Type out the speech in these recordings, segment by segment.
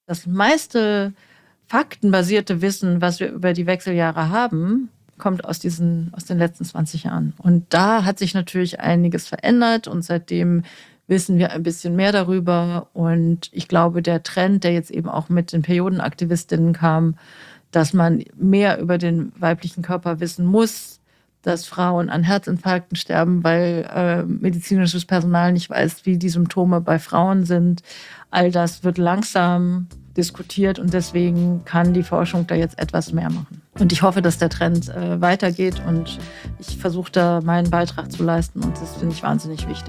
Das meiste faktenbasierte Wissen, was wir über die Wechseljahre haben, kommt aus den letzten 20 Jahren. Und da hat sich natürlich einiges verändert und seitdem wissen wir ein bisschen mehr darüber. Und ich glaube, der Trend, der jetzt eben auch mit den Periodenaktivistinnen kam, dass man mehr über den weiblichen Körper wissen muss, dass Frauen an Herzinfarkten sterben, weil medizinisches Personal nicht weiß, wie die Symptome bei Frauen sind. All das wird langsam diskutiert und deswegen kann die Forschung da jetzt etwas mehr machen. Und ich hoffe, dass der Trend weitergeht und ich versuche da meinen Beitrag zu leisten und das finde ich wahnsinnig wichtig.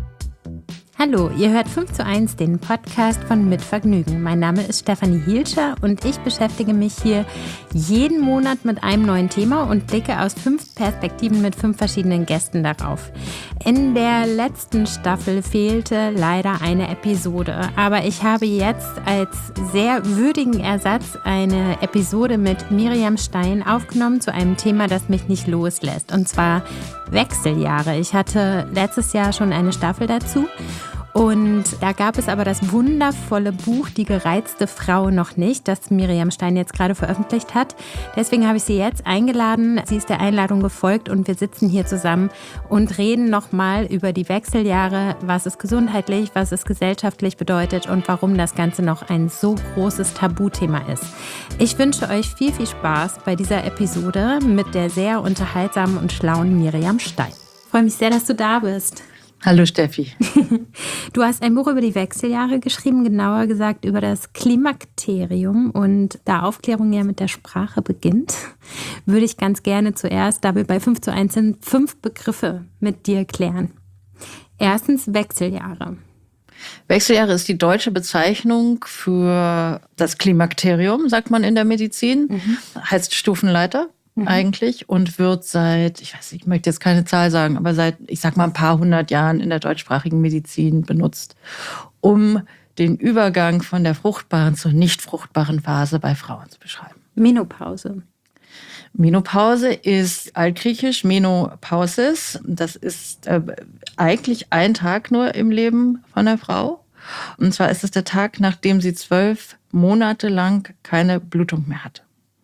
Hallo, ihr hört 5:1, den Podcast von Mit Vergnügen. Mein Name ist Stefanie Hielscher und ich beschäftige mich hier jeden Monat mit einem neuen Thema und blicke aus 5 Perspektiven mit 5 verschiedenen Gästen darauf. In der letzten Staffel fehlte leider eine Episode, aber ich habe jetzt als sehr würdigen Ersatz eine Episode mit Miriam Stein aufgenommen zu einem Thema, das mich nicht loslässt, und zwar Wechseljahre. Ich hatte letztes Jahr schon eine Staffel dazu. Und da gab es aber das wundervolle Buch Die gereizte Frau noch nicht, das Miriam Stein jetzt gerade veröffentlicht hat. Deswegen habe ich sie jetzt eingeladen. Sie ist der Einladung gefolgt und wir sitzen hier zusammen und reden nochmal über die Wechseljahre, was es gesundheitlich, was es gesellschaftlich bedeutet und warum das Ganze noch ein so großes Tabuthema ist. Ich wünsche euch viel, viel Spaß bei dieser Episode mit der sehr unterhaltsamen und schlauen Miriam Stein. Ich freue mich sehr, dass du da bist. Hallo Steffi. Du hast ein Buch über die Wechseljahre geschrieben, genauer gesagt über das Klimakterium. Und da Aufklärung ja mit der Sprache beginnt, würde ich ganz gerne zuerst, da wir bei 5:1 sind, 5 Begriffe mit dir klären. Erstens Wechseljahre. Wechseljahre ist die deutsche Bezeichnung für das Klimakterium, sagt man in der Medizin. Heißt Stufenleiter. Eigentlich und wird seit, ich möchte jetzt keine Zahl sagen, aber seit, ich sag mal, ein paar 100 Jahren in der deutschsprachigen Medizin benutzt, um den Übergang von der fruchtbaren zur nicht fruchtbaren Phase bei Frauen zu beschreiben. Menopause. Menopause ist altgriechisch Menopausis. Das ist eigentlich ein Tag nur im Leben von der Frau. Und zwar ist es der Tag, nachdem sie 12 Monate lang keine Blutung mehr hatte.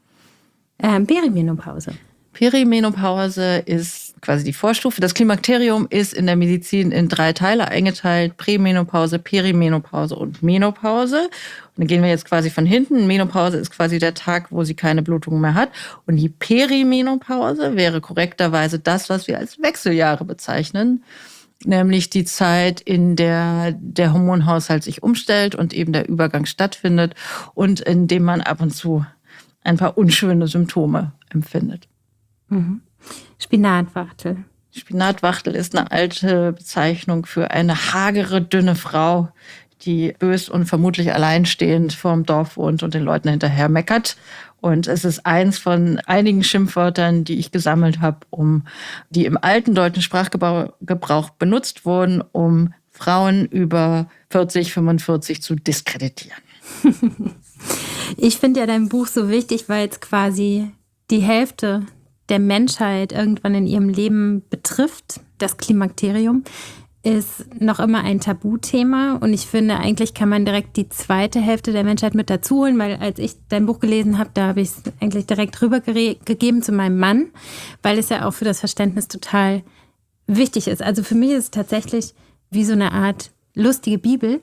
Perimenopause. Perimenopause ist quasi die Vorstufe. Das Klimakterium ist in der Medizin in 3 Teile eingeteilt. Prämenopause, Perimenopause und Menopause. Und dann gehen wir jetzt quasi von hinten. Menopause ist quasi der Tag, wo sie keine Blutung mehr hat. Und die Perimenopause wäre korrekterweise das, was wir als Wechseljahre bezeichnen. Nämlich die Zeit, in der der Hormonhaushalt sich umstellt und eben der Übergang stattfindet und in dem man ab und zu ein paar unschöne Symptome empfindet. Spinatwachtel. Spinatwachtel ist eine alte Bezeichnung für eine hagere, dünne Frau, die bös und vermutlich alleinstehend vorm Dorf wohnt und den Leuten hinterher meckert. Und es ist eins von einigen Schimpfwörtern, die ich gesammelt habe, die im alten deutschen Sprachgebrauch benutzt wurden, um Frauen über 40, 45 zu diskreditieren. Ich finde ja dein Buch so wichtig, weil es quasi die Hälfte der Menschheit irgendwann in ihrem Leben betrifft. Das Klimakterium ist noch immer ein Tabuthema und ich finde, eigentlich kann man direkt die zweite Hälfte der Menschheit mit dazu holen, weil als ich dein Buch gelesen habe, da habe ich es eigentlich direkt rübergegeben zu meinem Mann, weil es ja auch für das Verständnis total wichtig ist. Also für mich ist es tatsächlich wie so eine Art lustige Bibel,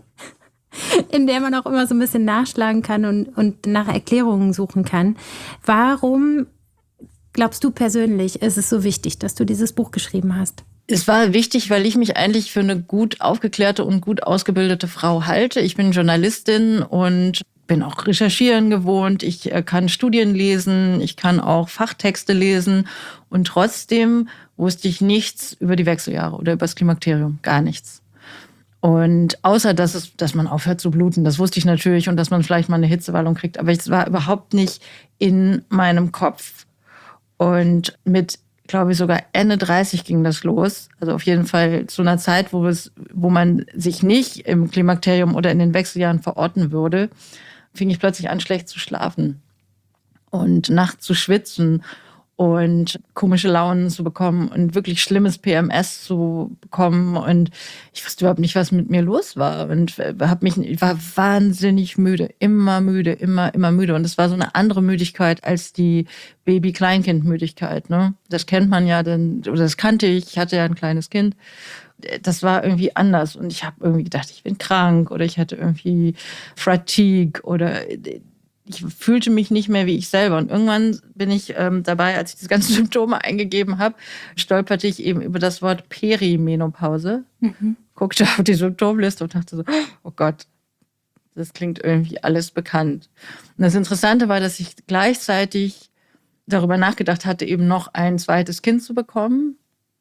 in der man auch immer so ein bisschen nachschlagen kann und nach Erklärungen suchen kann. Warum glaubst du persönlich, ist es so wichtig, dass du dieses Buch geschrieben hast? Es war wichtig, weil ich mich eigentlich für eine gut aufgeklärte und gut ausgebildete Frau halte. Ich bin Journalistin und bin auch recherchieren gewohnt. Ich kann Studien lesen, ich kann auch Fachtexte lesen. Und trotzdem wusste ich nichts über die Wechseljahre oder über das Klimakterium. Gar nichts. Und außer, dass man aufhört zu bluten, das wusste ich natürlich und dass man vielleicht mal eine Hitzewallung kriegt, aber es war überhaupt nicht in meinem Kopf. Und mit, glaube ich, sogar Ende 30 ging das los. Also auf jeden Fall zu einer Zeit, wo man sich nicht im Klimakterium oder in den Wechseljahren verorten würde, fing ich plötzlich an, schlecht zu schlafen und nachts zu schwitzen und komische Launen zu bekommen und wirklich schlimmes PMS zu bekommen. Und ich wusste überhaupt nicht, was mit mir los war. Und ich war wahnsinnig müde, immer müde. Und es war so eine andere Müdigkeit als die Baby-Kleinkind-Müdigkeit. Ne? Das kennt man ja, oder das kannte ich. Ich hatte ja ein kleines Kind. Das war irgendwie anders. Und ich habe irgendwie gedacht, ich bin krank oder ich hatte irgendwie Fatigue oder ich fühlte mich nicht mehr wie ich selber. Und irgendwann bin ich dabei, als ich diese ganzen Symptome eingegeben habe, stolperte ich eben über das Wort Perimenopause. Guckte auf die Symptomliste und dachte so, oh Gott, das klingt irgendwie alles bekannt. Und das Interessante war, dass ich gleichzeitig darüber nachgedacht hatte, eben noch ein zweites Kind zu bekommen.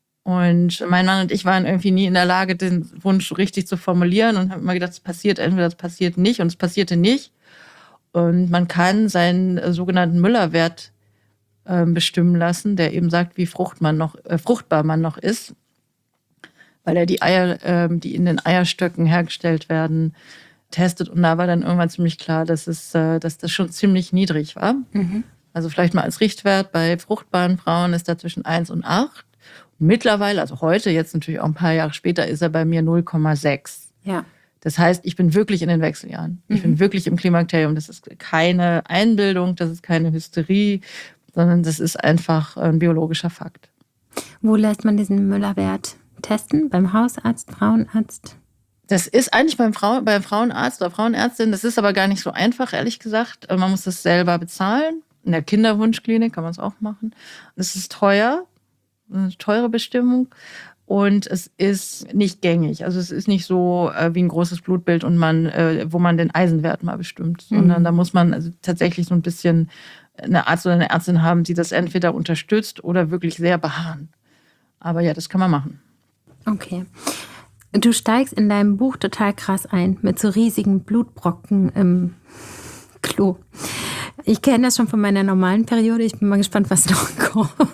Und mein Mann und ich waren irgendwie nie in der Lage, den Wunsch richtig zu formulieren und haben immer gedacht, es passiert entweder, es passiert nicht, und es passierte nicht. Und man kann seinen sogenannten Müller-Wert bestimmen lassen, der eben sagt, wie fruchtbar man noch ist, weil er die Eier, die in den Eierstöcken hergestellt werden, testet. Und da war dann irgendwann ziemlich klar, dass das schon ziemlich niedrig war. Also vielleicht mal als Richtwert, bei fruchtbaren Frauen ist er zwischen 1 und 8. Und mittlerweile, also heute, jetzt natürlich auch ein paar Jahre später, ist er bei mir 0,6. Ja. Das heißt, ich bin wirklich in den Wechseljahren. Ich bin wirklich im Klimakterium. Das ist keine Einbildung, das ist keine Hysterie, sondern das ist einfach ein biologischer Fakt. Wo lässt man diesen Müller-Wert testen? Beim Hausarzt, Frauenarzt? Das ist eigentlich beim Frauenarzt oder Frauenärztin. Das ist aber gar nicht so einfach, ehrlich gesagt. Man muss das selber bezahlen. In der Kinderwunschklinik kann man es auch machen. Es ist teuer, eine teure Bestimmung. Und es ist nicht gängig. Also es ist nicht so wie ein großes Blutbild und wo man den Eisenwert mal bestimmt, sondern da muss man also tatsächlich so ein bisschen eine Arzt oder eine Ärztin haben, die das entweder unterstützt oder wirklich sehr beharren. Aber ja, das kann man machen. Okay. Du steigst in deinem Buch total krass ein mit so riesigen Blutbrocken im Klo. Ich kenne das schon von meiner normalen Periode. Ich bin mal gespannt, was noch kommt.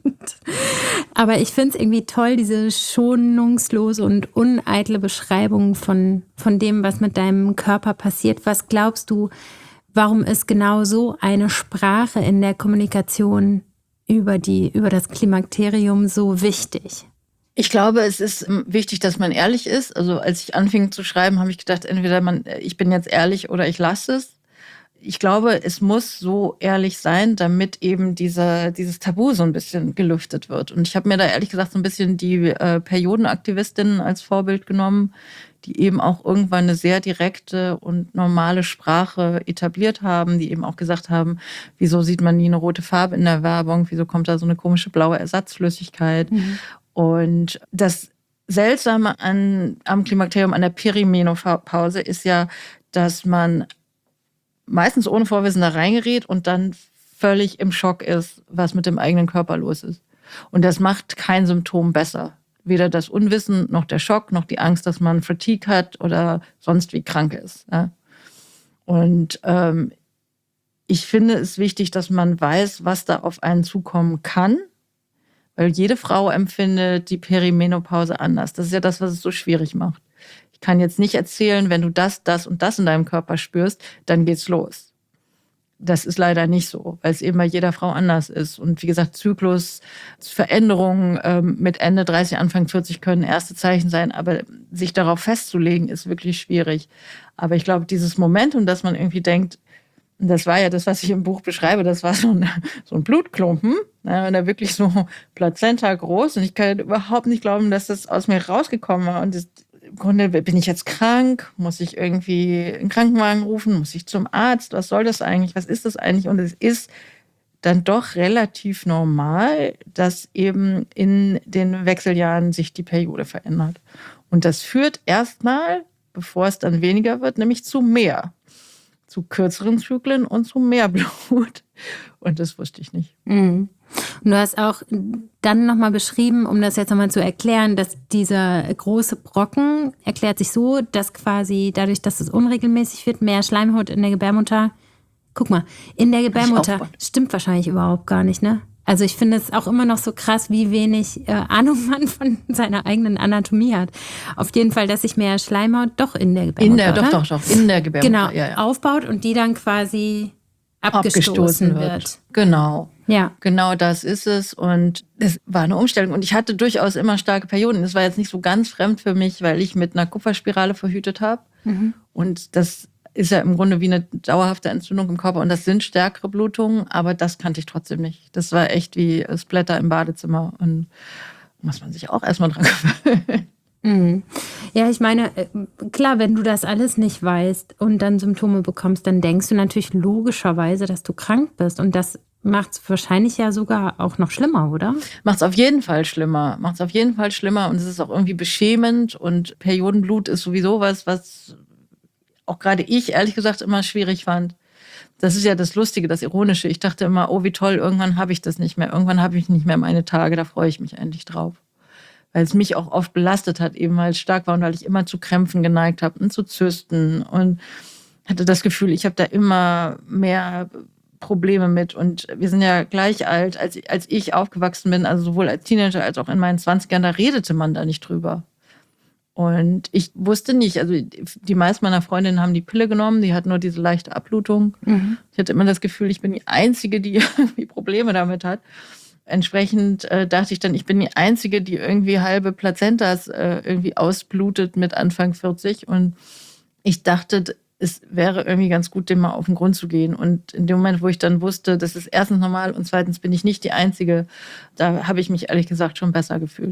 Aber ich finde es irgendwie toll, diese schonungslose und uneitle Beschreibung von dem, was mit deinem Körper passiert. Was glaubst du, warum ist genau so eine Sprache in der Kommunikation über das Klimakterium so wichtig? Ich glaube, es ist wichtig, dass man ehrlich ist. Also als ich anfing zu schreiben, habe ich gedacht, entweder ich bin jetzt ehrlich oder ich lasse es. Ich glaube, es muss so ehrlich sein, damit eben dieses Tabu so ein bisschen gelüftet wird. Und ich habe mir da ehrlich gesagt so ein bisschen die Periodenaktivistinnen als Vorbild genommen, die eben auch irgendwann eine sehr direkte und normale Sprache etabliert haben, die eben auch gesagt haben, wieso sieht man nie eine rote Farbe in der Werbung, wieso kommt da so eine komische blaue Ersatzflüssigkeit. Und das Seltsame am Klimakterium, an der Perimenopause ist ja, dass man meistens ohne Vorwissen da reingerät und dann völlig im Schock ist, was mit dem eigenen Körper los ist. Und das macht kein Symptom besser. Weder das Unwissen, noch der Schock, noch die Angst, dass man Fatigue hat oder sonst wie krank ist. Ja. Und ich finde es wichtig, dass man weiß, was da auf einen zukommen kann, weil jede Frau empfindet die Perimenopause anders. Das ist ja das, was es so schwierig macht. Ich kann jetzt nicht erzählen, wenn du das und das in deinem Körper spürst, dann geht's los. Das ist leider nicht so, weil es eben bei jeder Frau anders ist. Und wie gesagt, Zyklus, Veränderungen mit Ende 30, Anfang 40 können erste Zeichen sein, aber sich darauf festzulegen, ist wirklich schwierig. Aber ich glaube, dieses Momentum, dass man irgendwie denkt, das war ja das, was ich im Buch beschreibe, das war so ein Blutklumpen, und der wirklich so Plazenta groß. Und ich kann überhaupt nicht glauben, dass das aus mir rausgekommen war. Und im Grunde bin ich jetzt krank, muss ich irgendwie einen Krankenwagen rufen, muss ich zum Arzt, was soll das eigentlich, was ist das eigentlich? Und es ist dann doch relativ normal, dass eben in den Wechseljahren sich die Periode verändert. Und das führt erstmal, bevor es dann weniger wird, nämlich zu zu kürzeren Zyklen und zu mehr Blut. Und das wusste ich nicht. Und du hast auch dann nochmal beschrieben, um das jetzt nochmal zu erklären, dass dieser große Brocken erklärt sich so, dass quasi dadurch, dass es unregelmäßig wird, mehr Schleimhaut in der Gebärmutter, guck mal, in der Gebärmutter stimmt wahrscheinlich überhaupt gar nicht, ne? Also ich finde es auch immer noch so krass, wie wenig Ahnung man von seiner eigenen Anatomie hat. Auf jeden Fall, dass sich mehr Schleimhaut doch in der Gebärmutter, doch, in der Gebärmutter. Genau, aufbaut und die dann quasi abgestoßen wird. Genau. Ja. Genau das ist es. Und es war eine Umstellung. Und ich hatte durchaus immer starke Perioden. Das war jetzt nicht so ganz fremd für mich, weil ich mit einer Kupferspirale verhütet habe. Und das ist ja im Grunde wie eine dauerhafte Entzündung im Körper. Und das sind stärkere Blutungen, aber das kannte ich trotzdem nicht. Das war echt wie Splatter im Badezimmer. Und muss man sich auch erstmal dran gewöhnen. Ja, ich meine, klar, wenn du das alles nicht weißt und dann Symptome bekommst, dann denkst du natürlich logischerweise, dass du krank bist. Und das macht es wahrscheinlich ja sogar auch noch schlimmer, oder? Macht es auf jeden Fall schlimmer. Und es ist auch irgendwie beschämend. Und Periodenblut ist sowieso was auch gerade ich, ehrlich gesagt, immer schwierig fand. Das ist ja das Lustige, das Ironische. Ich dachte immer, oh, wie toll, irgendwann habe ich das nicht mehr. Irgendwann habe ich nicht mehr meine Tage, da freue ich mich endlich drauf. Weil es mich auch oft belastet hat, eben weil es stark war und weil ich immer zu Krämpfen geneigt habe und zu Zysten. Und hatte das Gefühl, ich habe da immer mehr Probleme mit. Und wir sind ja gleich alt, als ich aufgewachsen bin, also sowohl als Teenager als auch in meinen 20ern, da redete man da nicht drüber. Und ich wusste nicht, also die meisten meiner Freundinnen haben die Pille genommen, die hatten nur diese leichte Abblutung. Ich hatte immer das Gefühl, ich bin die Einzige, die irgendwie Probleme damit hat. Entsprechend dachte ich dann, ich bin die Einzige, die irgendwie halbe Plazentas irgendwie ausblutet mit Anfang 40. Und ich dachte, es wäre irgendwie ganz gut, dem mal auf den Grund zu gehen. Und in dem Moment, wo ich dann wusste, das ist erstens normal und zweitens bin ich nicht die Einzige, da habe ich mich ehrlich gesagt schon besser gefühlt.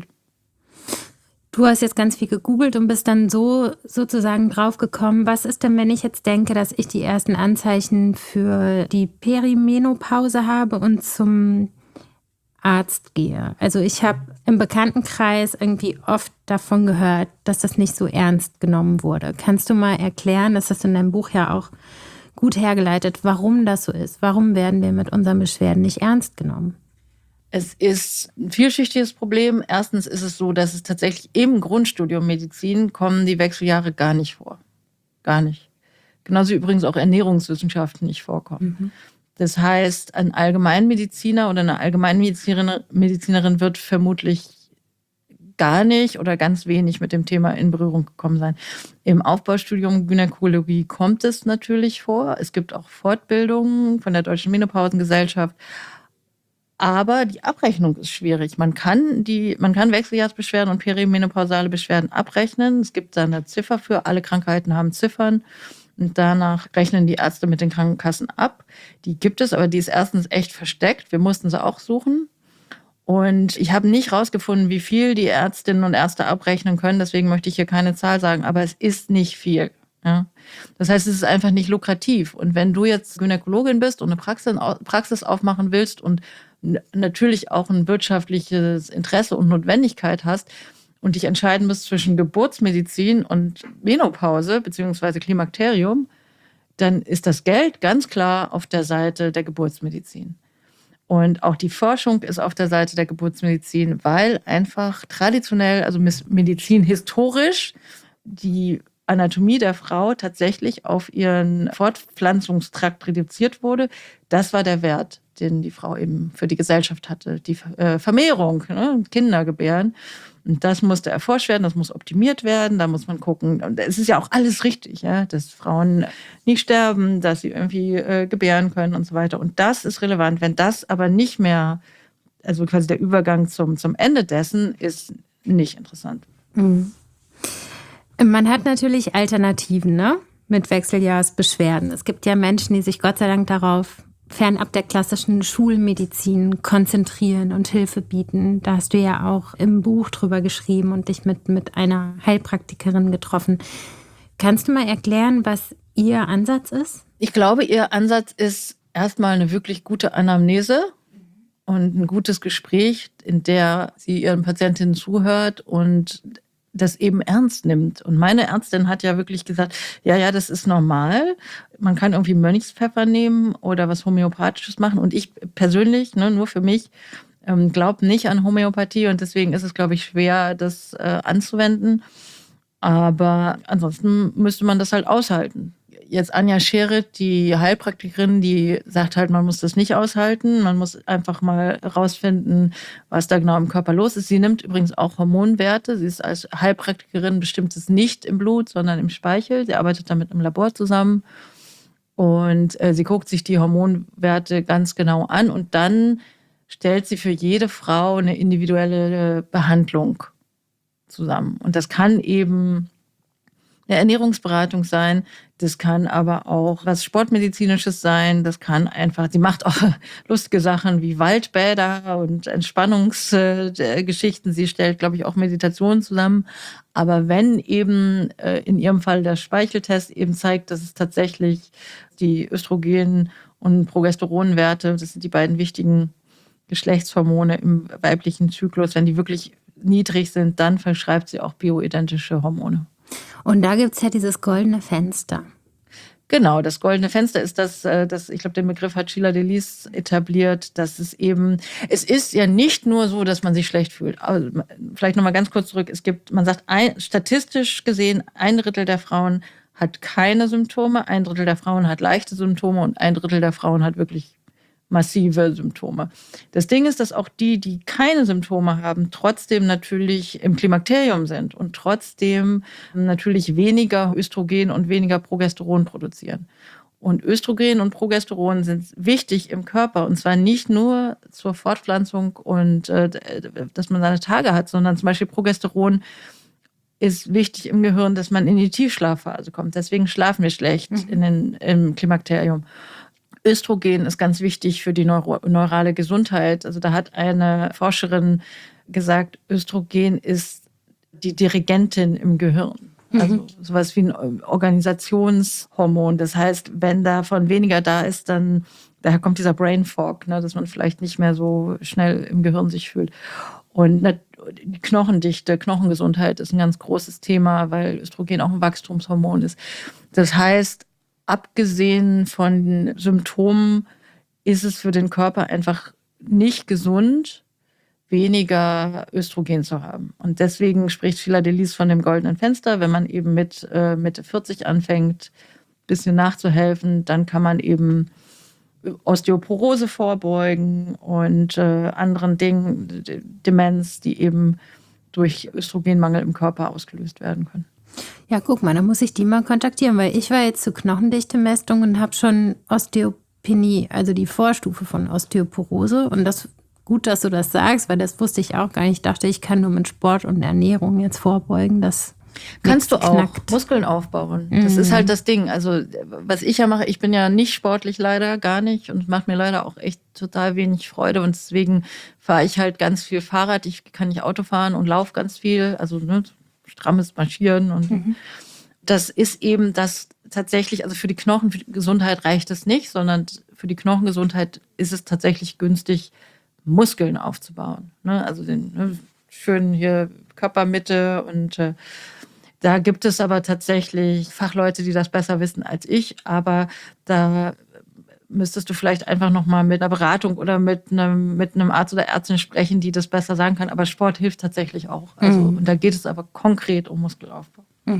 Du hast jetzt ganz viel gegoogelt und bist dann sozusagen draufgekommen. Was ist denn, wenn ich jetzt denke, dass ich die ersten Anzeichen für die Perimenopause habe und zum Arzt gehe? Also ich habe im Bekanntenkreis irgendwie oft davon gehört, dass das nicht so ernst genommen wurde. Kannst du mal erklären, das hast du in deinem Buch ja auch gut hergeleitet, warum das so ist? Warum werden wir mit unseren Beschwerden nicht ernst genommen? Es ist ein vielschichtiges Problem. Erstens ist es so, dass es tatsächlich im Grundstudium Medizin kommen die Wechseljahre gar nicht vor. Gar nicht. Genauso übrigens auch Ernährungswissenschaften nicht vorkommen. Das heißt, ein Allgemeinmediziner oder eine Allgemeinmedizinerin wird vermutlich gar nicht oder ganz wenig mit dem Thema in Berührung gekommen sein. Im Aufbaustudium Gynäkologie kommt es natürlich vor. Es gibt auch Fortbildungen von der Deutschen Menopausengesellschaft. Aber die Abrechnung ist schwierig. Man kann Wechseljahrsbeschwerden und perimenopausale Beschwerden abrechnen. Es gibt da eine Ziffer für. Alle Krankheiten haben Ziffern. Und danach rechnen die Ärzte mit den Krankenkassen ab. Die gibt es, aber die ist erstens echt versteckt. Wir mussten sie auch suchen. Und ich habe nicht rausgefunden, wie viel die Ärztinnen und Ärzte abrechnen können. Deswegen möchte ich hier keine Zahl sagen. Aber es ist nicht viel. Ja. Das heißt, es ist einfach nicht lukrativ. Und wenn du jetzt Gynäkologin bist und eine Praxis aufmachen willst und natürlich auch ein wirtschaftliches Interesse und Notwendigkeit hast und dich entscheiden musst zwischen Geburtsmedizin und Menopause bzw. Klimakterium, dann ist das Geld ganz klar auf der Seite der Geburtsmedizin. Und auch die Forschung ist auf der Seite der Geburtsmedizin, weil einfach traditionell, also Medizin historisch, die Anatomie der Frau tatsächlich auf ihren Fortpflanzungstrakt reduziert wurde. Das war der Wert, den die Frau eben für die Gesellschaft hatte. Die Vermehrung, Kinder gebären. Und das musste erforscht werden, das muss optimiert werden. Da muss man gucken. Und es ist ja auch alles richtig, ja, dass Frauen nicht sterben, dass sie irgendwie gebären können und so weiter. Und das ist relevant. Wenn das aber nicht mehr, also quasi der Übergang zum Ende dessen, ist nicht interessant. Man hat natürlich Alternativen, ne? Mit Wechseljahrsbeschwerden. Es gibt ja Menschen, die sich Gott sei Dank darauf fernab der klassischen Schulmedizin konzentrieren und Hilfe bieten. Da hast du ja auch im Buch drüber geschrieben und dich mit einer Heilpraktikerin getroffen. Kannst du mal erklären, was ihr Ansatz ist? Ich glaube, ihr Ansatz ist erstmal eine wirklich gute Anamnese und ein gutes Gespräch, in der sie ihren Patientinnen zuhört und das eben ernst nimmt. Und meine Ärztin hat ja wirklich gesagt, ja, das ist normal. Man kann irgendwie Mönchspfeffer nehmen oder was Homöopathisches machen. Und ich persönlich, nur für mich, glaube nicht an Homöopathie. Und deswegen ist es, glaube ich, schwer, das anzuwenden. Aber ansonsten müsste man das halt aushalten. Jetzt Anja Scheret, die Heilpraktikerin, die sagt halt, man muss das nicht aushalten. Man muss einfach mal rausfinden, was da genau im Körper los ist. Sie nimmt übrigens auch Hormonwerte. Sie ist als Heilpraktikerin bestimmt es nicht im Blut, sondern im Speichel. Sie arbeitet da mit einem Labor zusammen. Und sie guckt sich die Hormonwerte ganz genau an und dann stellt sie für jede Frau eine individuelle Behandlung zusammen. Und das kann eben eine Ernährungsberatung sein, das kann aber auch was Sportmedizinisches sein, das kann einfach, sie macht auch lustige Sachen wie Waldbäder und Entspannungsgeschichten, sie stellt, glaube ich, auch Meditationen zusammen. Aber wenn eben in ihrem Fall der Speicheltest eben zeigt, dass es tatsächlich die Östrogen- und Progesteronwerte, das sind die beiden wichtigen Geschlechtshormone im weiblichen Zyklus, wenn die wirklich niedrig sind, dann verschreibt sie auch bioidentische Hormone. Und da gibt es ja dieses goldene Fenster. Genau, das goldene Fenster ist das, ich glaube, den Begriff hat Sheila Delis etabliert, dass es ist ja nicht nur so, dass man sich schlecht fühlt. Also, vielleicht nochmal ganz kurz zurück. Man sagt, statistisch gesehen, 1/3 der Frauen hat keine Symptome, 1/3 der Frauen hat leichte Symptome und 1/3 der Frauen hat wirklich massive Symptome. Das Ding ist, dass auch die keine Symptome haben, trotzdem natürlich im Klimakterium sind und trotzdem natürlich weniger Östrogen und weniger Progesteron produzieren. Und Östrogen und Progesteron sind wichtig im Körper und zwar nicht nur zur Fortpflanzung und dass man seine Tage hat, sondern zum Beispiel Progesteron ist wichtig im Gehirn, dass man in die Tiefschlafphase kommt. Deswegen schlafen wir schlecht im Klimakterium. Östrogen ist ganz wichtig für die neurale Gesundheit. Also da hat eine Forscherin gesagt, Östrogen ist die Dirigentin im Gehirn. Also sowas wie ein Organisationshormon. Das heißt, wenn davon weniger da ist, dann daher kommt dieser Brain Fog, ne, dass man vielleicht nicht mehr so schnell im Gehirn sich fühlt. Und die Knochendichte, Knochengesundheit ist ein ganz großes Thema, weil Östrogen auch ein Wachstumshormon ist. Das heißt, abgesehen von Symptomen ist es für den Körper einfach nicht gesund, weniger Östrogen zu haben. Und deswegen spricht Sheila Delis von dem goldenen Fenster. Wenn man eben mit Mitte 40 anfängt, ein bisschen nachzuhelfen, dann kann man eben Osteoporose vorbeugen und anderen Dingen, Demenz, die eben durch Östrogenmangel im Körper ausgelöst werden können. Ja, guck mal, da muss ich die mal kontaktieren, weil ich war jetzt zur Knochendichte-Messung und habe schon Osteopenie, also die Vorstufe von Osteoporose. Und das gut, dass du das sagst, weil das wusste ich auch gar nicht. Ich dachte, ich kann nur mit Sport und Ernährung jetzt vorbeugen. Das kannst du auch Muskeln aufbauen. Das ist halt das Ding. Also was ich ja mache, ich bin ja nicht sportlich leider, gar nicht. Und es macht mir leider auch echt total wenig Freude. Und deswegen fahre ich halt ganz viel Fahrrad. Ich kann nicht Auto fahren und laufe ganz viel. Also strammes Marschieren. Und das ist eben das tatsächlich, also für die Knochengesundheit reicht es nicht, sondern für die Knochengesundheit ist es tatsächlich günstig, Muskeln aufzubauen. Also den schönen hier Körpermitte und da gibt es aber tatsächlich Fachleute, die das besser wissen als ich. Aber da müsstest du vielleicht einfach nochmal mit einer Beratung oder mit einem Arzt oder Ärztin sprechen, die das besser sagen kann. Aber Sport hilft tatsächlich auch. Also, und da geht es aber konkret um Muskelaufbau.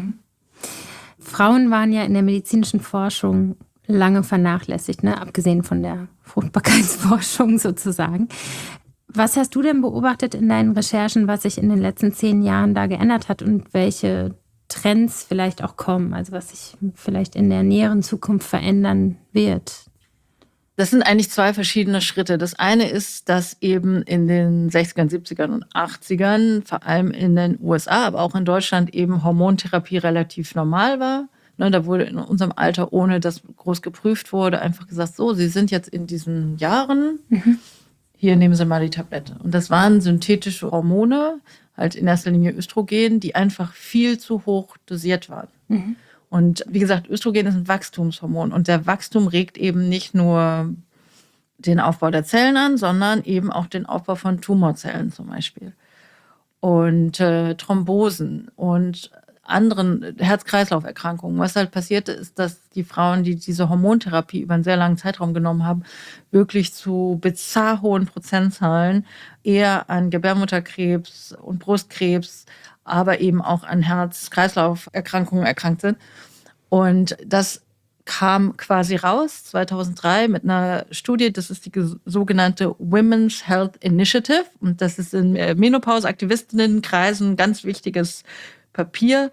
Frauen waren ja in der medizinischen Forschung lange vernachlässigt, ne? Abgesehen von der Fruchtbarkeitsforschung sozusagen. Was hast du denn beobachtet in deinen Recherchen, was sich in den letzten 10 Jahren da geändert hat und welche Trends vielleicht auch kommen, also was sich vielleicht in der näheren Zukunft verändern wird? Das sind eigentlich 2 verschiedene Schritte. Das eine ist, dass eben in den 60ern, 70ern und 80ern, vor allem in den USA, aber auch in Deutschland eben Hormontherapie relativ normal war. Da wurde in unserem Alter, ohne dass groß geprüft wurde, einfach gesagt, so, Sie sind jetzt in diesen Jahren, hier nehmen Sie mal die Tablette. Und das waren synthetische Hormone, halt in erster Linie Östrogen, die einfach viel zu hoch dosiert waren. Und wie gesagt, Östrogen ist ein Wachstumshormon und der Wachstum regt eben nicht nur den Aufbau der Zellen an, sondern eben auch den Aufbau von Tumorzellen zum Beispiel. Und Thrombosen und anderen Herz-Kreislauf-Erkrankungen. Was halt passierte, ist, dass die Frauen, die diese Hormontherapie über einen sehr langen Zeitraum genommen haben, wirklich zu bizarr hohen Prozentzahlen eher an Gebärmutterkrebs und Brustkrebs, aber eben auch an Herz-Kreislauf-Erkrankungen erkrankt sind. Und das kam quasi raus 2003 mit einer Studie, das ist die sogenannte Women's Health Initiative. Und das ist in Menopause-Aktivistinnenkreisen ein ganz wichtiges Papier.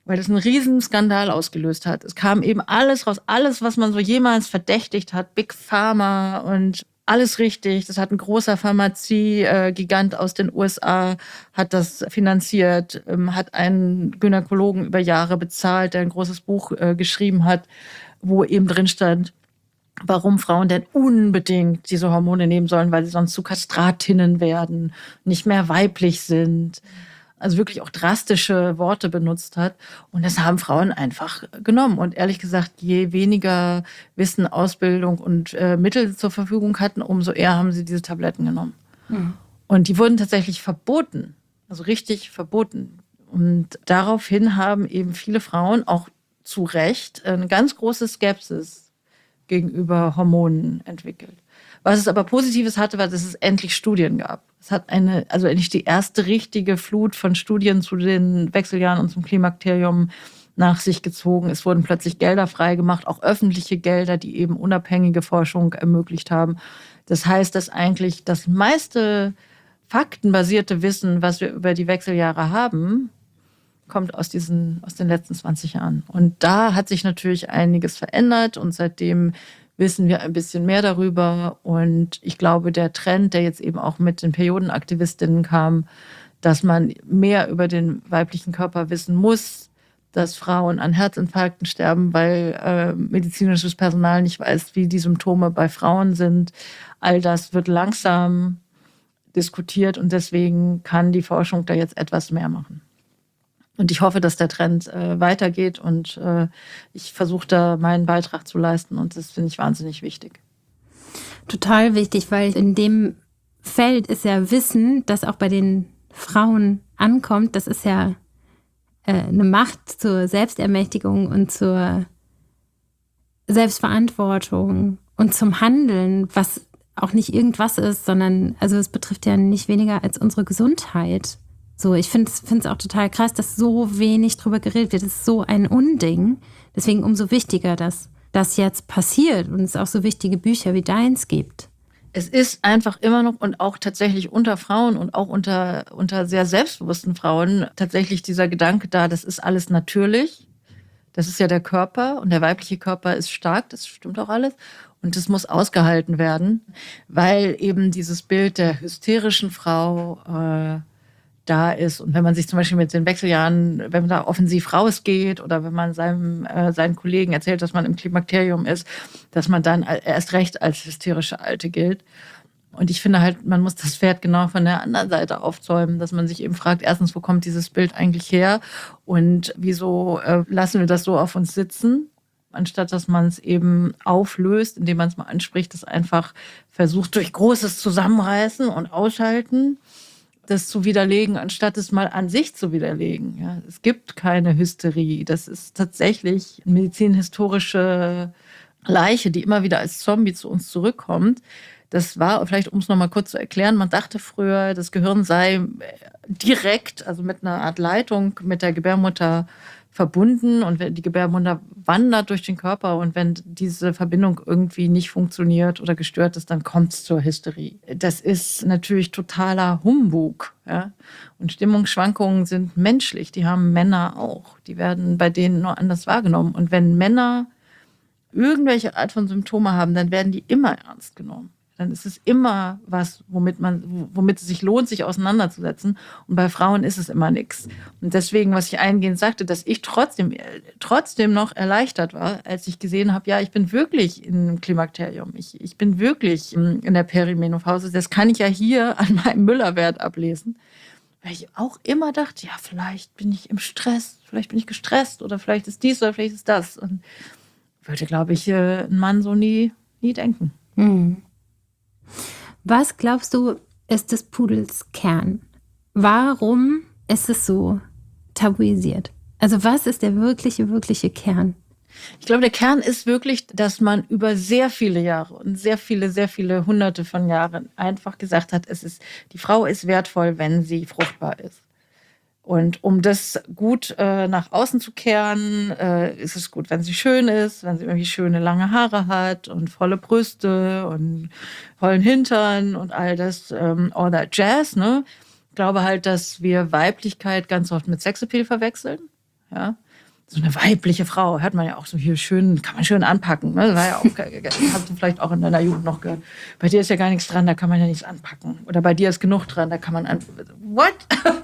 weil das einen riesen Skandal ausgelöst hat. Es kam eben alles raus, alles, was man so jemals verdächtigt hat, Big Pharma und alles richtig. Das hat ein großer Pharmazie-Gigant aus den USA, hat das finanziert, hat einen Gynäkologen über Jahre bezahlt, der ein großes Buch geschrieben hat, wo eben drin stand, warum Frauen denn unbedingt diese Hormone nehmen sollen, weil sie sonst zu Kastratinnen werden, nicht mehr weiblich sind. Also wirklich auch drastische Worte benutzt hat. Und das haben Frauen einfach genommen. Und ehrlich gesagt, je weniger Wissen, Ausbildung und Mittel zur Verfügung hatten, umso eher haben sie diese Tabletten genommen. Mhm. Und die wurden tatsächlich verboten, also richtig verboten. Und daraufhin haben eben viele Frauen auch zu Recht eine ganz große Skepsis gegenüber Hormonen entwickelt. Was es aber Positives hatte, war, dass es endlich Studien gab. Es hat also endlich die erste richtige Flut von Studien zu den Wechseljahren und zum Klimakterium nach sich gezogen. Es wurden plötzlich Gelder freigemacht, auch öffentliche Gelder, die eben unabhängige Forschung ermöglicht haben. Das heißt, dass eigentlich das meiste faktenbasierte Wissen, was wir über die Wechseljahre haben, kommt aus den letzten 20 Jahren. Und da hat sich natürlich einiges verändert und seitdem wissen wir ein bisschen mehr darüber. Und ich glaube, der Trend, der jetzt eben auch mit den Periodenaktivistinnen kam, dass man mehr über den weiblichen Körper wissen muss, dass Frauen an Herzinfarkten sterben, weil medizinisches Personal nicht weiß, wie die Symptome bei Frauen sind. All das wird langsam diskutiert und deswegen kann die Forschung da jetzt etwas mehr machen. Und ich hoffe, dass der Trend weitergeht und ich versuche da meinen Beitrag zu leisten und das finde ich wahnsinnig wichtig. Total wichtig, weil in dem Feld ist ja Wissen, das auch bei den Frauen ankommt, das ist ja eine Macht zur Selbstermächtigung und zur Selbstverantwortung und zum Handeln, was auch nicht irgendwas ist, sondern also es betrifft ja nicht weniger als unsere Gesundheit. So, ich finde es auch total krass, dass so wenig drüber geredet wird. Das ist so ein Unding. Deswegen umso wichtiger, dass das jetzt passiert und es auch so wichtige Bücher wie deins gibt. Es ist einfach immer noch und auch tatsächlich unter Frauen und auch unter sehr selbstbewussten Frauen tatsächlich dieser Gedanke da, das ist alles natürlich. Das ist ja der Körper und der weibliche Körper ist stark, das stimmt auch alles. Und das muss ausgehalten werden, weil eben dieses Bild der hysterischen Frau da ist. Und wenn man sich zum Beispiel mit den Wechseljahren, wenn man da offensiv rausgeht oder wenn man seinen Kollegen erzählt, dass man im Klimakterium ist, dass man dann erst recht als hysterische Alte gilt. Und ich finde halt, man muss das Pferd genau von der anderen Seite aufzäumen, dass man sich eben fragt, erstens, wo kommt dieses Bild eigentlich her und wieso lassen wir das so auf uns sitzen, anstatt dass man es eben auflöst, indem man es mal anspricht, das einfach versucht durch großes Zusammenreißen und Aushalten, das zu widerlegen, anstatt es mal an sich zu widerlegen. Ja, es gibt keine Hysterie. Das ist tatsächlich eine medizinhistorische Leiche, die immer wieder als Zombie zu uns zurückkommt. Das war, vielleicht um es nochmal kurz zu erklären, man dachte früher, das Gehirn sei direkt, also mit einer Art Leitung mit der Gebärmutter verbunden und die Gebärmutter wandert durch den Körper und wenn diese Verbindung irgendwie nicht funktioniert oder gestört ist, dann kommt es zur Hysterie. Das ist natürlich totaler Humbug. Ja? Und Stimmungsschwankungen sind menschlich, die haben Männer auch. Die werden bei denen nur anders wahrgenommen. Und wenn Männer irgendwelche Art von Symptome haben, dann werden die immer ernst genommen. Dann ist es immer was, womit es sich lohnt, sich auseinanderzusetzen. Und bei Frauen ist es immer nichts. Und deswegen, was ich eingehend sagte, dass ich trotzdem noch erleichtert war, als ich gesehen habe, ja, ich bin wirklich im Klimakterium. Ich bin wirklich in der Perimenopause. Das kann ich ja hier an meinem Müllerwert ablesen. Weil ich auch immer dachte, ja, vielleicht bin ich im Stress, vielleicht bin ich gestresst oder vielleicht ist dies oder vielleicht ist das. Und würde, glaube ich, ein Mann so nie denken. Mhm. Was glaubst du, ist des Pudels Kern? Warum ist es so tabuisiert? Also was ist der wirkliche Kern? Ich glaube, der Kern ist wirklich, dass man über sehr viele Jahre und sehr viele Hunderte von Jahren einfach gesagt hat, die Frau ist wertvoll, wenn sie fruchtbar ist. Und um das gut nach außen zu kehren, ist es gut, wenn sie schön ist, wenn sie irgendwie schöne lange Haare hat und volle Brüste und vollen Hintern und all das, all that Jazz, ne? Ich glaube halt, dass wir Weiblichkeit ganz oft mit Sexappeal verwechseln, ja? so eine weibliche Frau, hört man ja auch so hier schön, kann man schön anpacken. Ne? Das war ja auch, hast du vielleicht auch in deiner Jugend noch gehört. Bei dir ist ja gar nichts dran, da kann man ja nichts anpacken. Oder bei dir ist genug dran, da kann man what?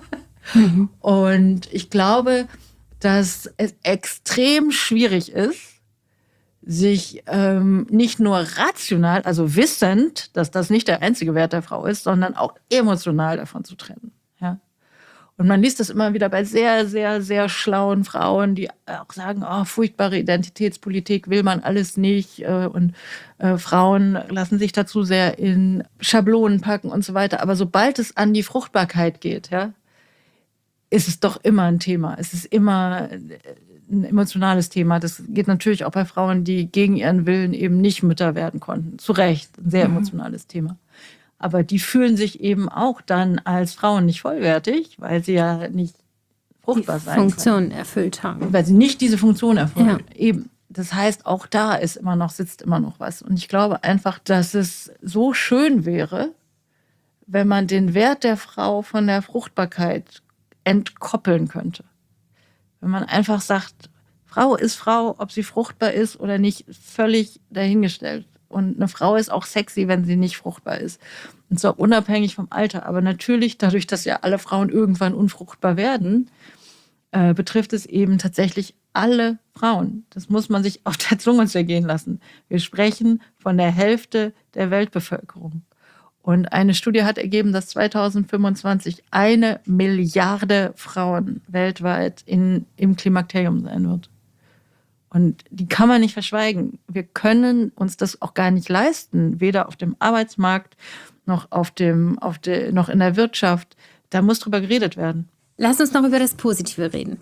Und ich glaube, dass es extrem schwierig ist, sich nicht nur rational, also wissend, dass das nicht der einzige Wert der Frau ist, sondern auch emotional davon zu trennen. Ja? Und man liest das immer wieder bei sehr, sehr, sehr schlauen Frauen, die auch sagen, oh, furchtbare Identitätspolitik will man alles nicht. Und Frauen lassen sich dazu sehr in Schablonen packen und so weiter. Aber sobald es an die Fruchtbarkeit geht, ja, ist es doch immer ein Thema. Es ist immer ein emotionales Thema. Das geht natürlich auch bei Frauen, die gegen ihren Willen eben nicht Mütter werden konnten. Zu Recht, ein sehr emotionales Thema. Aber die fühlen sich eben auch dann als Frauen nicht vollwertig, weil sie ja nicht fruchtbar sein können. Funktion erfüllt haben. Weil sie nicht diese Funktion erfüllen. Ja. Eben. Das heißt, auch da sitzt immer noch was. Und ich glaube einfach, dass es so schön wäre, wenn man den Wert der Frau von der Fruchtbarkeit entkoppeln könnte. Wenn man einfach sagt, Frau ist Frau, ob sie fruchtbar ist oder nicht, völlig dahingestellt. Und eine Frau ist auch sexy, wenn sie nicht fruchtbar ist. Und zwar unabhängig vom Alter. Aber natürlich, dadurch, dass ja alle Frauen irgendwann unfruchtbar werden, betrifft es eben tatsächlich alle Frauen. Das muss man sich auf der Zunge zergehen lassen. Wir sprechen von der Hälfte der Weltbevölkerung. Und eine Studie hat ergeben, dass 2025 1 Milliarde Frauen weltweit im Klimakterium sein wird. Und die kann man nicht verschweigen. Wir können uns das auch gar nicht leisten, weder auf dem Arbeitsmarkt noch noch in der Wirtschaft. Da muss drüber geredet werden. Lass uns noch über das Positive reden.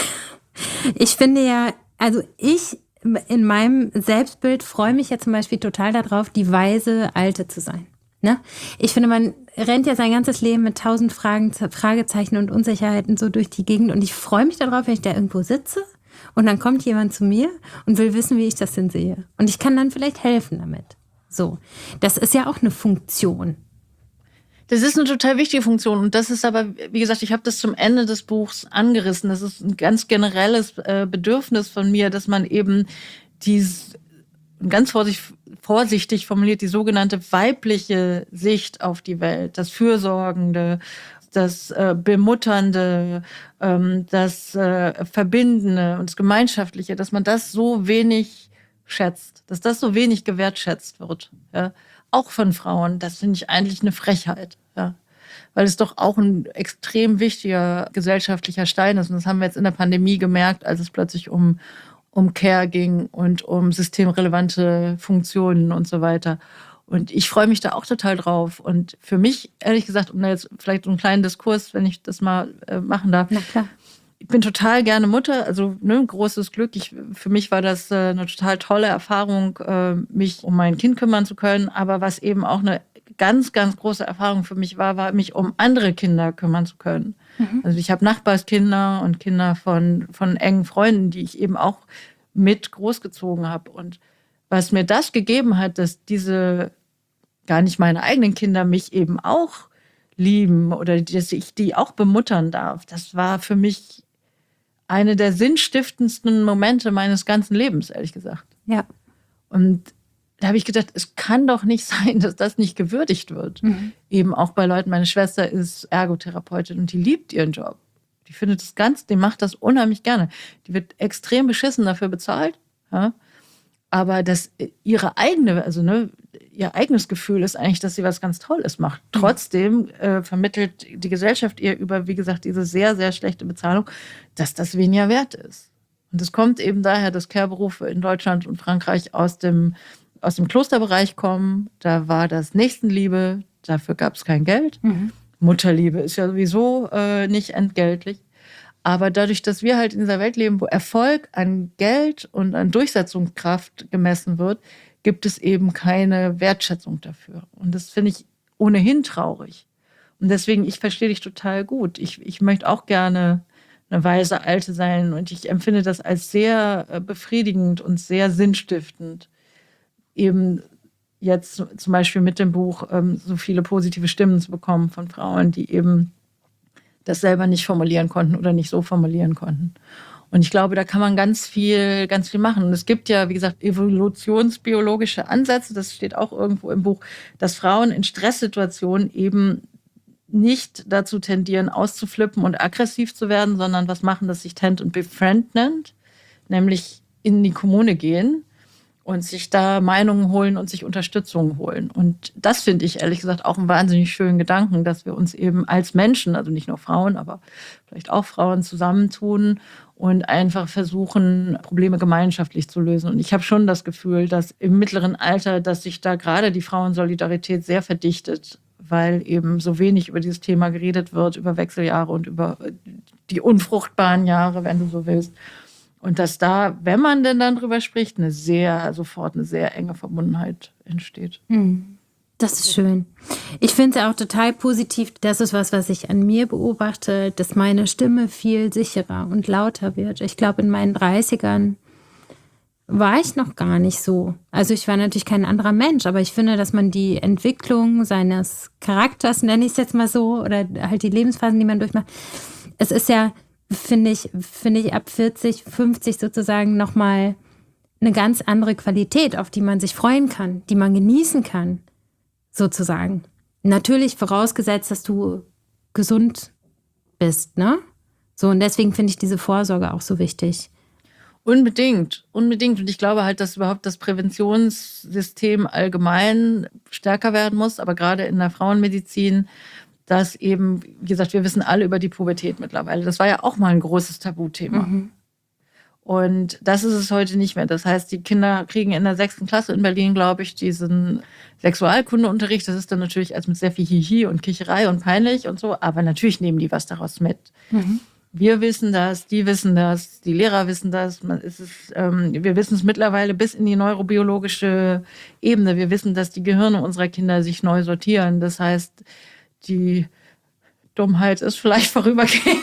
Ich finde ja, also ich in meinem Selbstbild freue mich ja zum Beispiel total darauf, die weise Alte zu sein. Ne? Ich finde, man rennt ja sein ganzes Leben mit 1000 Fragezeichen und Unsicherheiten so durch die Gegend. Und ich freue mich darauf, wenn ich da irgendwo sitze und dann kommt jemand zu mir und will wissen, wie ich das denn sehe. Und ich kann dann vielleicht helfen damit. So, das ist ja auch eine Funktion. Das ist eine total wichtige Funktion. Und das ist aber, wie gesagt, ich habe das zum Ende des Buchs angerissen. Das ist ein ganz generelles Bedürfnis von mir, dass man eben ganz vorsichtig formuliert, die sogenannte weibliche Sicht auf die Welt, das Fürsorgende, das Bemutternde, das Verbindende und das Gemeinschaftliche, dass man das so wenig schätzt, dass das so wenig gewertschätzt wird. Ja? Auch von Frauen, das finde ich eigentlich eine Frechheit. Ja? Weil es doch auch ein extrem wichtiger gesellschaftlicher Stein ist. Und das haben wir jetzt in der Pandemie gemerkt, als es plötzlich um Care ging und um systemrelevante Funktionen und so weiter. Und ich freue mich da auch total drauf. Und für mich, ehrlich gesagt, um da jetzt vielleicht so einen kleinen Diskurs, wenn ich das mal machen darf. Na klar. Ich bin total gerne Mutter, also großes Glück. Für mich war das eine total tolle Erfahrung, mich um mein Kind kümmern zu können. Aber was eben auch eine ganz, ganz große Erfahrung für mich war, mich um andere Kinder kümmern zu können. Mhm. Also ich habe Nachbarskinder und Kinder von engen Freunden, die ich eben auch mit großgezogen habe. Und was mir das gegeben hat, dass diese gar nicht meine eigenen Kinder mich eben auch lieben oder dass ich die auch bemuttern darf, das war für mich eine der sinnstiftendsten Momente meines ganzen Lebens, ehrlich gesagt. Ja. Und da habe ich gedacht, es kann doch nicht sein, dass das nicht gewürdigt wird. Mhm. Eben auch bei Leuten, meine Schwester ist Ergotherapeutin und die liebt ihren Job. Die findet die macht das unheimlich gerne. Die wird extrem beschissen dafür bezahlt. Ja? Aber ihr eigenes Gefühl ist eigentlich, dass sie was ganz Tolles macht. Trotzdem vermittelt die Gesellschaft ihr über, wie gesagt, diese sehr, sehr schlechte Bezahlung, dass das weniger wert ist. Und es kommt eben daher, dass Care-Berufe in Deutschland und Frankreich aus dem Klosterbereich kommen. Da war das Nächstenliebe, dafür gab es kein Geld. Mhm. Mutterliebe ist ja sowieso nicht entgeltlich. Aber dadurch, dass wir halt in dieser Welt leben, wo Erfolg an Geld und an Durchsetzungskraft gemessen wird, gibt es eben keine Wertschätzung dafür. Und das finde ich ohnehin traurig. Und deswegen, ich verstehe dich total gut. Ich möchte auch gerne eine weise Alte sein und ich empfinde das als sehr befriedigend und sehr sinnstiftend, eben jetzt zum Beispiel mit dem Buch so viele positive Stimmen zu bekommen von Frauen, die eben das selber nicht formulieren konnten oder nicht so formulieren konnten. Und ich glaube, da kann man ganz viel machen. Und es gibt ja, wie gesagt, evolutionsbiologische Ansätze, das steht auch irgendwo im Buch, dass Frauen in Stresssituationen eben nicht dazu tendieren, auszuflippen und aggressiv zu werden, sondern was machen, das sich Tend und Befriend nennt, nämlich in die Kommune gehen und sich da Meinungen holen und sich Unterstützung holen. Und das finde ich ehrlich gesagt auch einen wahnsinnig schönen Gedanken, dass wir uns eben als Menschen, also nicht nur Frauen, aber vielleicht auch Frauen zusammentun und einfach versuchen, Probleme gemeinschaftlich zu lösen. Und ich habe schon das Gefühl, dass im mittleren Alter, dass sich da gerade die Frauensolidarität sehr verdichtet, weil eben so wenig über dieses Thema geredet wird, über Wechseljahre und über die unfruchtbaren Jahre, wenn du so willst. Und dass da, wenn man denn dann drüber spricht, sofort eine sehr enge Verbundenheit entsteht. Das ist schön. Ich finde es auch total positiv. Das ist was ich an mir beobachte, dass meine Stimme viel sicherer und lauter wird. Ich glaube, in meinen 30ern war ich noch gar nicht so. Also ich war natürlich kein anderer Mensch, aber ich finde, dass man die Entwicklung seines Charakters, nenne ich es jetzt mal so, oder halt die Lebensphasen, die man durchmacht, es ist ja, finde ich ab 40, 50 sozusagen nochmal eine ganz andere Qualität, auf die man sich freuen kann, die man genießen kann, sozusagen. Natürlich vorausgesetzt, dass du gesund bist, ne? So, und deswegen finde ich diese Vorsorge auch so wichtig. Unbedingt. Und ich glaube halt, dass überhaupt das Präventionssystem allgemein stärker werden muss, aber gerade in der Frauenmedizin, dass eben, wie gesagt, wir wissen alle über die Pubertät mittlerweile. Das war ja auch mal ein großes Tabuthema. Und das ist es heute nicht mehr. Das heißt, die Kinder kriegen in der 6. Klasse in Berlin, glaube ich, diesen Sexualkundeunterricht. Das ist dann natürlich als mit sehr viel Hihi und Kicherei und peinlich und so. Aber natürlich nehmen die was daraus mit. Wir wissen das, die wissen das, die Lehrer wissen das. Wir wissen es mittlerweile bis in die neurobiologische Ebene. Wir wissen, dass die Gehirne unserer Kinder sich neu sortieren. Das heißt, die Dummheit ist vielleicht vorübergehend.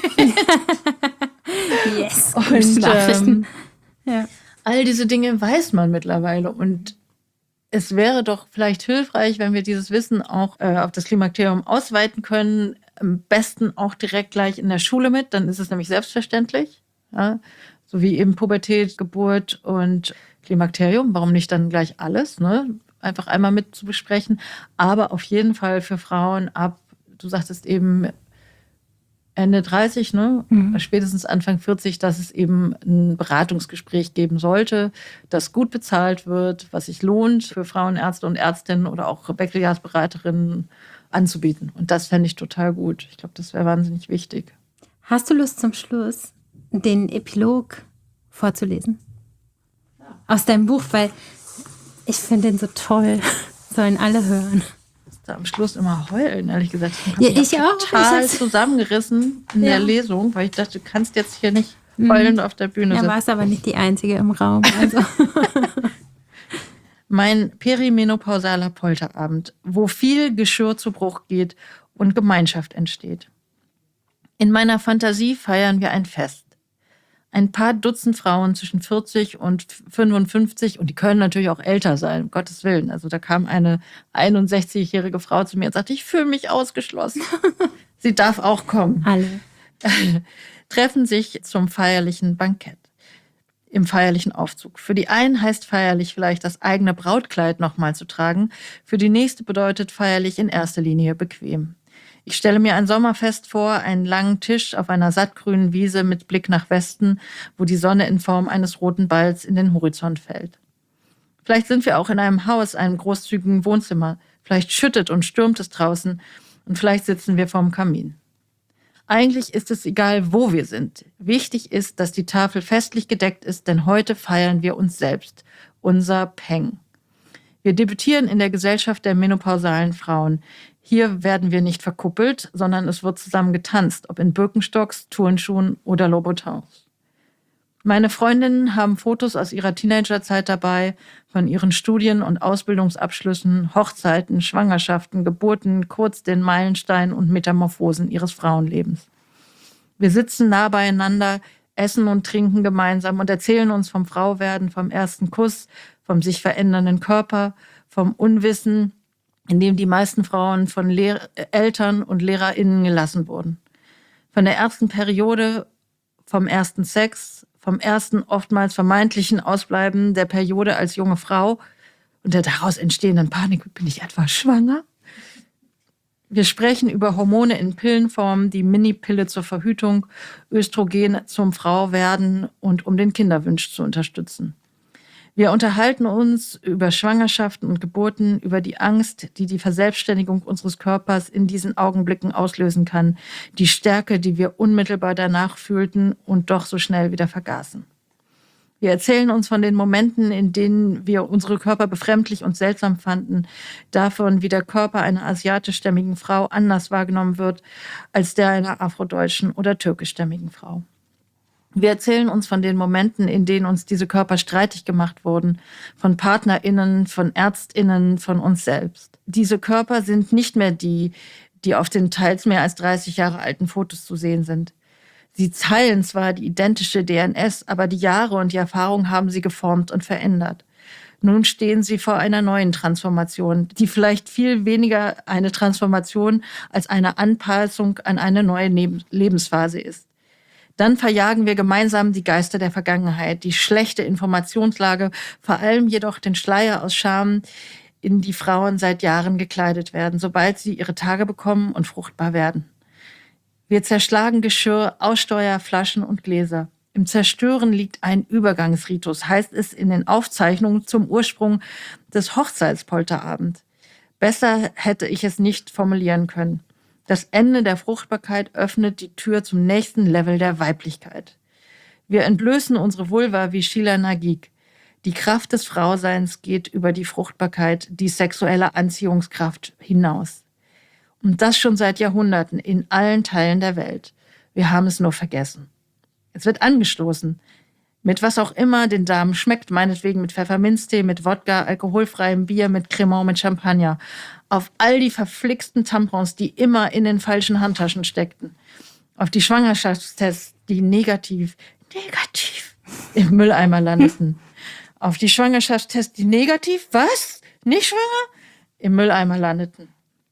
Yes. Und ja. all diese Dinge weiß man mittlerweile. Und es wäre doch vielleicht hilfreich, wenn wir dieses Wissen auch auf das Klimakterium ausweiten können. Am besten auch direkt gleich in der Schule mit. Dann ist es nämlich selbstverständlich. Ja? So wie eben Pubertät, Geburt und Klimakterium. Warum nicht dann gleich alles? Ne? Einfach einmal mit zu besprechen. Aber auf jeden Fall für Frauen ab, du sagtest eben Ende 30, ne? Spätestens Anfang 40, dass es eben ein Beratungsgespräch geben sollte, das gut bezahlt wird, was sich lohnt für Frauenärzte und Ärztinnen oder auch Wechseljahrsberaterinnen anzubieten. Und das fände ich total gut. Ich glaube, das wäre wahnsinnig wichtig. Hast du Lust zum Schluss, den Epilog vorzulesen? Ja. Aus deinem Buch, weil ich finde den so toll. Sollen alle hören. Da am Schluss immer heulen, ehrlich gesagt. Ich auch. Total zusammengerissen in der Lesung, weil ich dachte, du kannst jetzt hier nicht heulend auf der Bühne sitzen. Ja, warst aber nicht die Einzige im Raum. Also. Mein perimenopausaler Polterabend, wo viel Geschirr zu Bruch geht und Gemeinschaft entsteht. In meiner Fantasie feiern wir ein Fest. Ein paar Dutzend Frauen zwischen 40 und 55, und die können natürlich auch älter sein, um Gottes Willen. Also da kam eine 61-jährige Frau zu mir und sagte, ich fühle mich ausgeschlossen. Sie darf auch kommen. Alle. Treffen sich zum feierlichen Bankett, im feierlichen Aufzug. Für die einen heißt feierlich vielleicht das eigene Brautkleid nochmal zu tragen. Für die nächste bedeutet feierlich in erster Linie bequem. Ich stelle mir ein Sommerfest vor, einen langen Tisch auf einer sattgrünen Wiese mit Blick nach Westen, wo die Sonne in Form eines roten Balls in den Horizont fällt. Vielleicht sind wir auch in einem Haus, einem großzügigen Wohnzimmer. Vielleicht schüttet und stürmt es draußen und vielleicht sitzen wir vorm Kamin. Eigentlich ist es egal, wo wir sind. Wichtig ist, dass die Tafel festlich gedeckt ist, denn heute feiern wir uns selbst, unser Peng. Wir debütieren in der Gesellschaft der menopausalen Frauen. Hier werden wir nicht verkuppelt, sondern es wird zusammen getanzt, ob in Birkenstocks, Turnschuhen oder Louboutins. Meine Freundinnen haben Fotos aus ihrer Teenagerzeit dabei, von ihren Studien- und Ausbildungsabschlüssen, Hochzeiten, Schwangerschaften, Geburten, kurz den Meilensteinen und Metamorphosen ihres Frauenlebens. Wir sitzen nah beieinander, essen und trinken gemeinsam und erzählen uns vom Frauwerden, vom ersten Kuss, vom sich verändernden Körper, vom Unwissen, in dem die meisten Frauen von Eltern und LehrerInnen gelassen wurden. Von der ersten Periode, vom ersten Sex, vom ersten, oftmals vermeintlichen Ausbleiben der Periode als junge Frau und der daraus entstehenden Panik, bin ich etwa schwanger? Wir sprechen über Hormone in Pillenform, die Mini-Pille zur Verhütung, Östrogen zum Frauwerden und um den Kinderwunsch zu unterstützen. Wir unterhalten uns über Schwangerschaften und Geburten, über die Angst, die die Verselbstständigung unseres Körpers in diesen Augenblicken auslösen kann, die Stärke, die wir unmittelbar danach fühlten und doch so schnell wieder vergaßen. Wir erzählen uns von den Momenten, in denen wir unsere Körper befremdlich und seltsam fanden, davon, wie der Körper einer asiatischstämmigen Frau anders wahrgenommen wird als der einer afrodeutschen oder türkischstämmigen Frau. Wir erzählen uns von den Momenten, in denen uns diese Körper streitig gemacht wurden, von PartnerInnen, von ÄrztInnen, von uns selbst. Diese Körper sind nicht mehr die auf den teils mehr als 30 Jahre alten Fotos zu sehen sind. Sie teilen zwar die identische DNS, aber die Jahre und die Erfahrung haben sie geformt und verändert. Nun stehen sie vor einer neuen Transformation, die vielleicht viel weniger eine Transformation als eine Anpassung an eine neue Lebensphase ist. Dann verjagen wir gemeinsam die Geister der Vergangenheit, die schlechte Informationslage, vor allem jedoch den Schleier aus Scham, in die Frauen seit Jahren gekleidet werden, sobald sie ihre Tage bekommen und fruchtbar werden. Wir zerschlagen Geschirr, Aussteuer, Flaschen und Gläser. Im Zerstören liegt ein Übergangsritus, heißt es in den Aufzeichnungen zum Ursprung des Hochzeitspolterabend. Besser hätte ich es nicht formulieren können. Das Ende der Fruchtbarkeit öffnet die Tür zum nächsten Level der Weiblichkeit. Wir entblößen unsere Vulva wie Sheila Nagik. Die Kraft des Frauseins geht über die Fruchtbarkeit, die sexuelle Anziehungskraft hinaus. Und das schon seit Jahrhunderten in allen Teilen der Welt. Wir haben es nur vergessen. Es wird angestoßen. Mit was auch immer den Damen schmeckt, meinetwegen mit Pfefferminztee, mit Wodka, alkoholfreiem Bier, mit Cremant, mit Champagner. Auf all die verflixten Tampons, die immer in den falschen Handtaschen steckten. Auf die Schwangerschaftstests, die negativ im Mülleimer landeten. Auf die Schwangerschaftstests, die negativ, was? Nicht schwanger? Im Mülleimer landeten.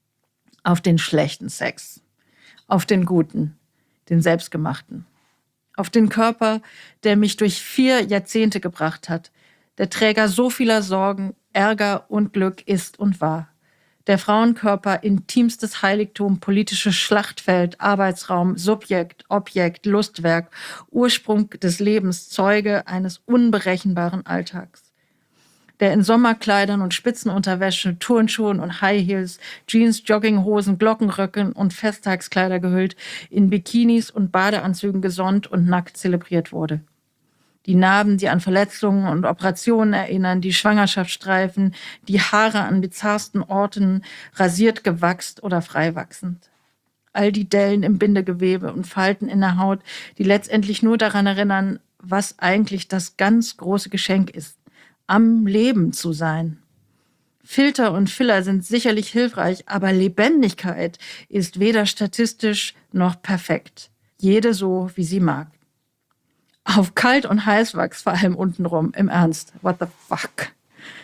Auf den schlechten Sex. Auf den guten, den selbstgemachten. Auf den Körper, der mich durch 4 Jahrzehnte gebracht hat, der Träger so vieler Sorgen, Ärger und Glück ist und war. Der Frauenkörper, intimstes Heiligtum, politisches Schlachtfeld, Arbeitsraum, Subjekt, Objekt, Lustwerk, Ursprung des Lebens, Zeuge eines unberechenbaren Alltags. Der in Sommerkleidern und Spitzenunterwäsche, Turnschuhen und High Heels, Jeans, Jogginghosen, Glockenröcken und Festtagskleider gehüllt, in Bikinis und Badeanzügen gesonnt und nackt zelebriert wurde. Die Narben, die an Verletzungen und Operationen erinnern, die Schwangerschaftsstreifen, die Haare an bizarrsten Orten, rasiert, gewachst oder frei wachsend. All die Dellen im Bindegewebe und Falten in der Haut, die letztendlich nur daran erinnern, was eigentlich das ganz große Geschenk ist. Am Leben zu sein. Filter und Filler sind sicherlich hilfreich, aber Lebendigkeit ist weder statistisch noch perfekt. Jede so, wie sie mag. Auf Kalt- und Heißwachs, vor allem untenrum, im Ernst. What the fuck?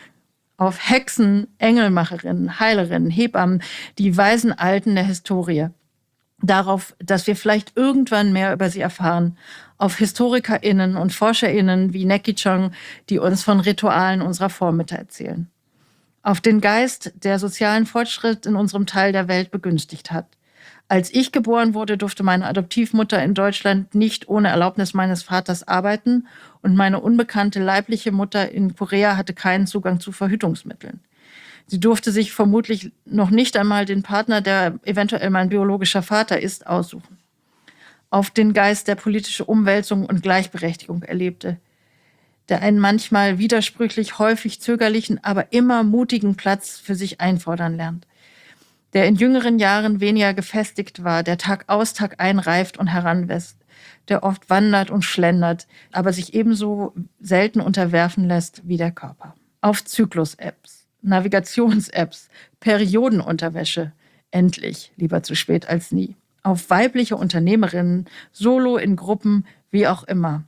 Auf Hexen, Engelmacherinnen, Heilerinnen, Hebammen, die weisen Alten der Historie. Darauf, dass wir vielleicht irgendwann mehr über sie erfahren. Auf HistorikerInnen und ForscherInnen wie Neki Chong, die uns von Ritualen unserer Vormütter erzählen. Auf den Geist, der sozialen Fortschritt in unserem Teil der Welt begünstigt hat. Als ich geboren wurde, durfte meine Adoptivmutter in Deutschland nicht ohne Erlaubnis meines Vaters arbeiten und meine unbekannte leibliche Mutter in Korea hatte keinen Zugang zu Verhütungsmitteln. Sie durfte sich vermutlich noch nicht einmal den Partner, der eventuell mein biologischer Vater ist, aussuchen. Auf den Geist, der politische Umwälzung und Gleichberechtigung erlebte, der einen manchmal widersprüchlich, häufig zögerlichen, aber immer mutigen Platz für sich einfordern lernt, der in jüngeren Jahren weniger gefestigt war, der Tag aus, Tag ein reift und heranwächst, der oft wandert und schlendert, aber sich ebenso selten unterwerfen lässt wie der Körper. Auf Zyklus-Apps, Navigations-Apps, Periodenunterwäsche, endlich, lieber zu spät als nie. Auf weibliche Unternehmerinnen, solo in Gruppen, wie auch immer.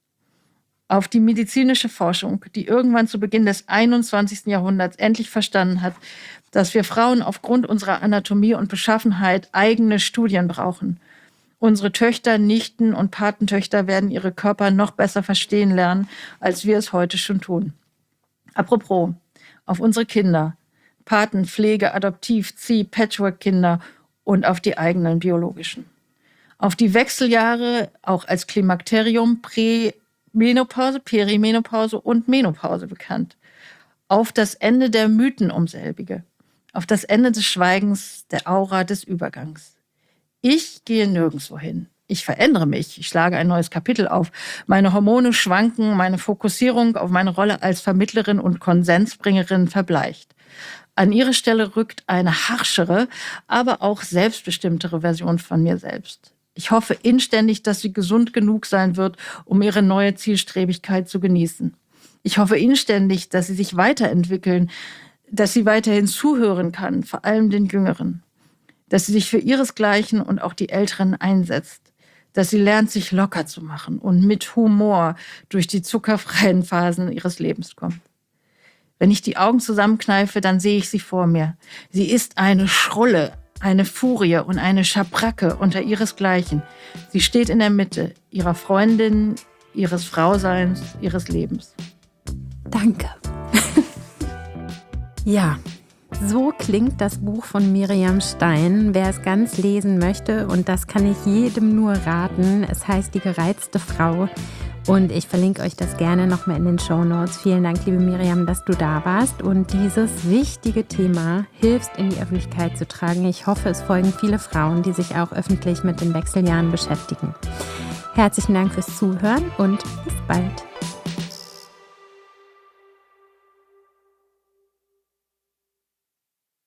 Auf die medizinische Forschung, die irgendwann zu Beginn des 21. Jahrhunderts endlich verstanden hat, dass wir Frauen aufgrund unserer Anatomie und Beschaffenheit eigene Studien brauchen. Unsere Töchter, Nichten und Patentöchter werden ihre Körper noch besser verstehen lernen, als wir es heute schon tun. Apropos, auf unsere Kinder, Paten, Pflege, Adoptiv, Zieh, Patchwork-Kinder und auf die eigenen biologischen. Auf die Wechseljahre, auch als Klimakterium, Prämenopause, Perimenopause und Menopause bekannt. Auf das Ende der Mythen um selbige. Auf das Ende des Schweigens, der Aura des Übergangs. Ich gehe nirgendwo hin. Ich verändere mich. Ich schlage ein neues Kapitel auf. Meine Hormone schwanken, meine Fokussierung auf meine Rolle als Vermittlerin und Konsensbringerin verbleicht. An ihre Stelle rückt eine harschere, aber auch selbstbestimmtere Version von mir selbst. Ich hoffe inständig, dass sie gesund genug sein wird, um ihre neue Zielstrebigkeit zu genießen. Ich hoffe inständig, dass sie sich weiterentwickeln, dass sie weiterhin zuhören kann, vor allem den Jüngeren. Dass sie sich für ihresgleichen und auch die Älteren einsetzt. Dass sie lernt, sich locker zu machen und mit Humor durch die zuckerfreien Phasen ihres Lebens kommt. Wenn ich die Augen zusammenkneife, dann sehe ich sie vor mir. Sie ist eine Schrulle, eine Furie und eine Schabracke unter ihresgleichen. Sie steht in der Mitte ihrer Freundin, ihres Frauseins, ihres Lebens. Danke. Ja, so klingt das Buch von Miriam Stein. Wer es ganz lesen möchte, und das kann ich jedem nur raten, es heißt Die gereizte Frau. Und ich verlinke euch das gerne nochmal in den Shownotes. Vielen Dank, liebe Miriam, dass du da warst und dieses wichtige Thema hilfst in die Öffentlichkeit zu tragen. Ich hoffe, es folgen viele Frauen, die sich auch öffentlich mit den Wechseljahren beschäftigen. Herzlichen Dank fürs Zuhören und bis bald.